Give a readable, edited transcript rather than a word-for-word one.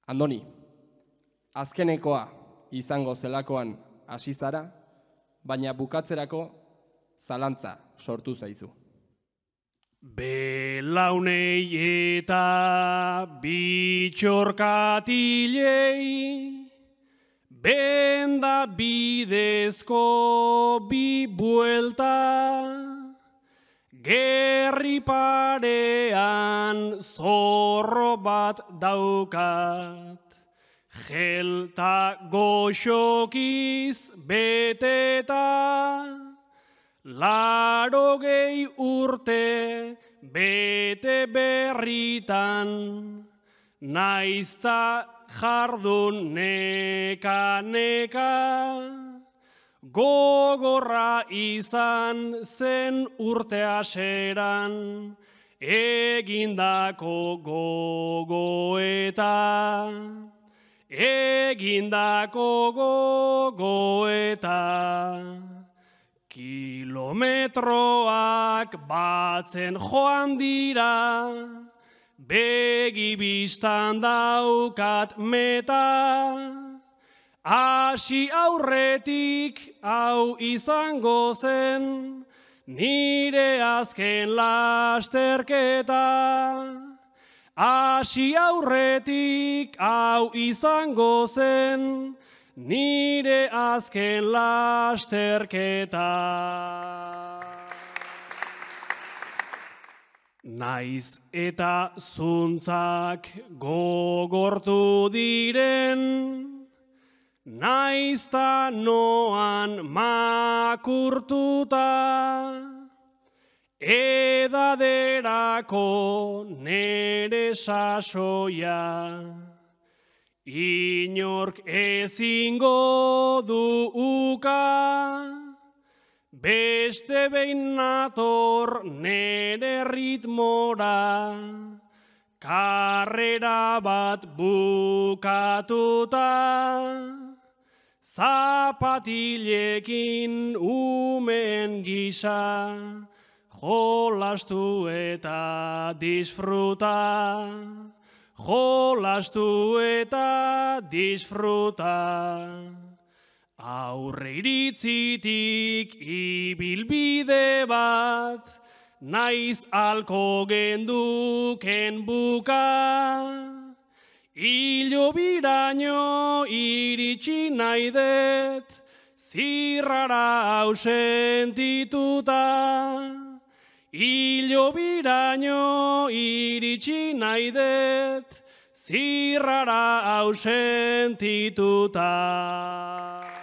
Andoni, azkenekoa izango zelakoan hasi zara, baina bukatzerako zalantza sortu zaizu. Belaunei eta bitxorkatilei, benda bidezko bi buelta, gerri parean zorro bat daukat, gelta goxokiz beteta, 80 urte bete berritan, naizta jardun neka-neka, gogorra izan zen urte aseran, egindako gogoeta, Kilometroak batzen joan dira, begi bistan daukat meta, hasi aurretik hau izango zen, nire azken lasterketa. Hasi aurretik hau izango zen, nire azken lasterketa. Naiz eta zuntzak gogortu diren, naizta noan makurtuta, edaderako nere sasoia, inork ezingo du uka, beste behin nator nere ritmora, karrera bat bukatuta, zapatilekin umen gisa, jolastu eta disfruta, jolastu eta disfruta. Aurre iritzitik ibilbide bat, naiz alko genduken buka, hilobiraino iritsi nahi dut, zirrara ausentituta. Hilobiraino iritsi nahi dut, zirrara ausentituta.